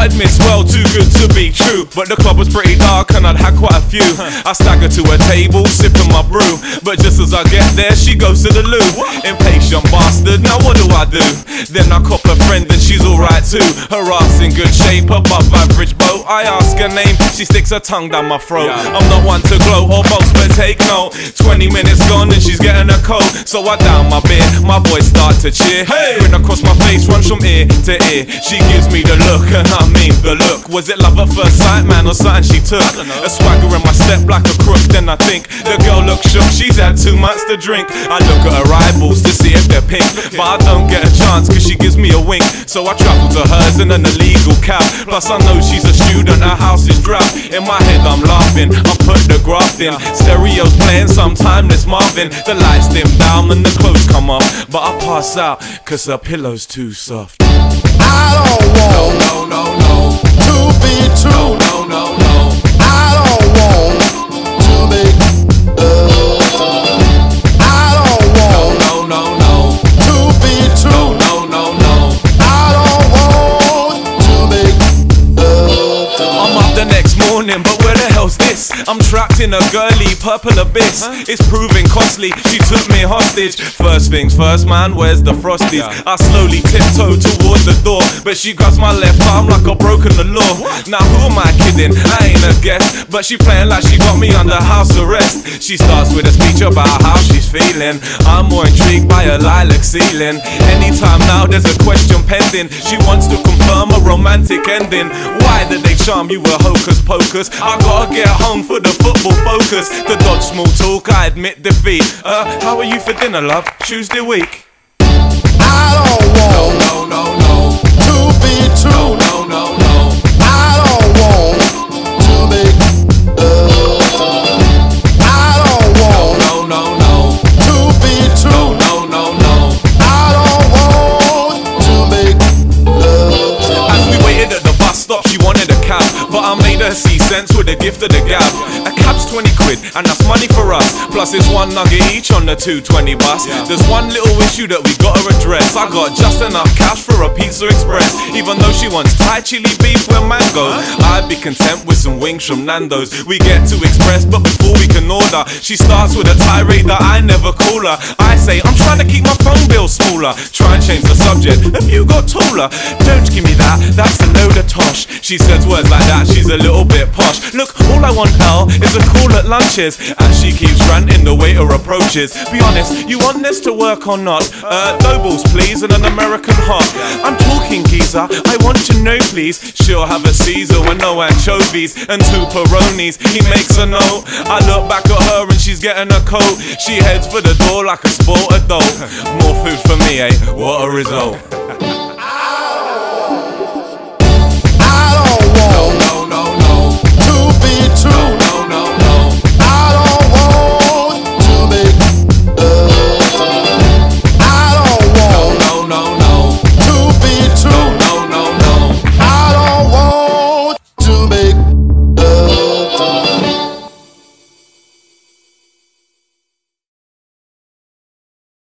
I'd miss well, too good to be true. But the club was pretty dark and I'd had quite a few. I stagger to a table, sipping my brew. But just as I get there, she goes to the loo. Impatient bastard, now what do I do? Then I cop a friend and she's alright too. Her ass in good shape, above average boat. I ask her name, she sticks her tongue down my throat. I'm not one to gloat or boast, but take note. 20 minutes gone and she's getting a coat. So I down my beer, my boys start to cheer. Grin across my face, runs from ear to ear. She gives me the look, and I mean the look. Was it love at first sight, man, or something she took? A swagger in my step like a crook, then I think the girl looks shook, she's had too much to drink. I look at her eyeballs to see if they're pink, but I don't get a chance cause she gives me a wink. So I travel to hers in an illegal cab. Plus I know she's a student, her house is drab. In my head I'm laughing, I put the graft in. Stereo's playing some timeless Marvin. The lights dim down and the clothes come off, but I pass out cause her pillow's too soft. I don't want to be true. I don't want to make I don't want to be true. I don't want to make I'm up the next morning, but where the hell's this? I'm trapped in a girly purple abyss. It's proving costly, she took me hostage. First things first, man, where's the frosties? I slowly tiptoe towards the door, but she grabs my left arm like I've broken the law. Now who am I kidding? I ain't a guest, but she playing like she got me under house arrest. She starts with a speech about how she's feeling. I'm more intrigued by her lilac ceiling. Anytime now there's a question pending. She wants to confirm a romantic ending. Why did they charm you with hocus pocus? I gotta get home for the football focus. To dodge small talk, I admit defeat. How are you for dinner, love? Tuesday week. I don't want to be true. I don't want to make I don't want to be true. I don't want to make As we waited at the bus stop, she wanted a cab, but I made her see sense with the gift of the gab. A cab's 20 quid, and that's money for us. Plus it's one nugget each on the 220 bus. There's one little issue that we gotta address. I got just enough cash for a Pizza Express. Even though she wants Thai chili beef with mango, I'd be content with some wings from Nando's. We get to Express, but before we can order, she starts with a tirade that I never call her. I say, I'm trying to keep my phone bill smaller. Try and change the subject, have you got taller? Don't give me that, that's a load of tosh. She says words like that, she's a little bit posh. Look, all I want, L, is a call at lunches. And she keeps ranting, the waiter approaches. Be honest, you want this to work or not? Doughballs please, and an American hot. I'm talking geezer, I want to know please. She'll have a Caesar with no anchovies and 2 Peronis, he makes a note. I look back at her and she's getting a coat. She heads for the door like a sport adult. More food for me, eh? What a result.